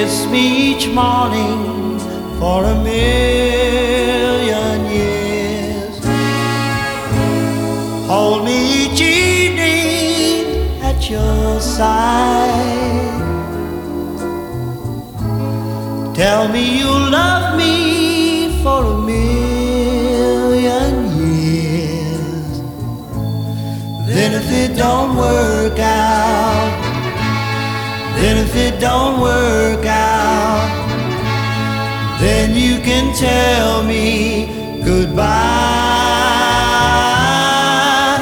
kiss me each morning for a million years. Hold me each evening at your side. Tell me you'll love me for a million years. Then if it don't work out, then if it don't work out, then you can tell me goodbye.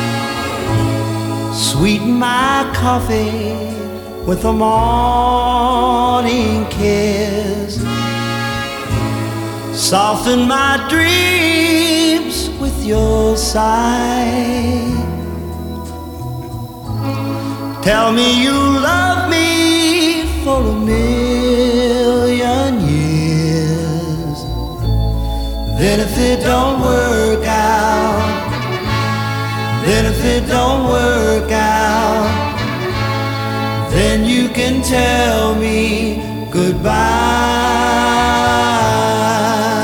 Sweeten my coffee with a morning kiss. Soften my dreams with your sigh. Tell me you love me for a million years. Then if it don't work out, then if it don't work out, then you can tell me goodbye.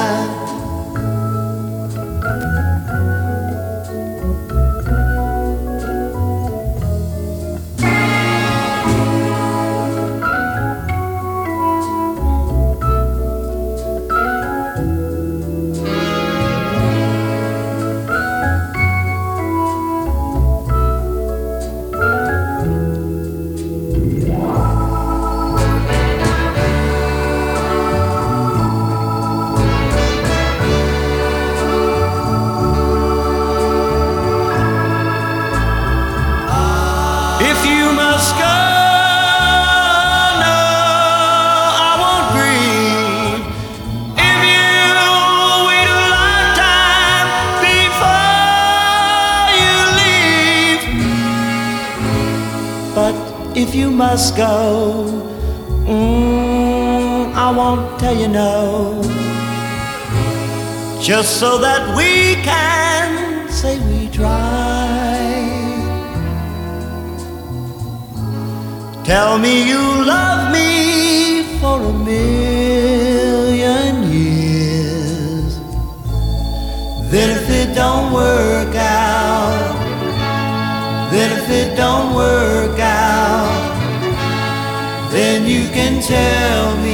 If you must go, no, I won't grieve. If you wait a lifetime before you leave. But if you must go, I won't tell you no. Just so that we can say we tried. Tell me you love me for a million years. Then if it don't work out, then if it don't work out, then you can tell me